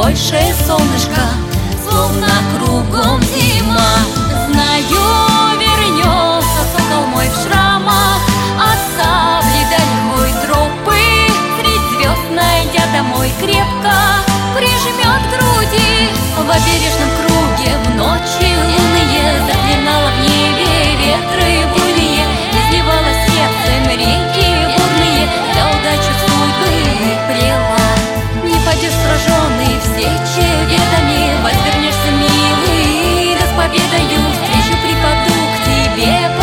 больше солнышка, словно кругом зима. Знаю, вернется сокол мой в шрамах от сабли далекой тропы. Средь звезд, найдя домой, крепко прижмет к груди. В обережном круге в ночи лунные заклинала в небе ветры буйные, изливала сердцем реки бурные, за удачу судьбы плела. Не пойдешь сраженный в сече ветами, возвернешься, милый, да с победою встречу припаду к тебе.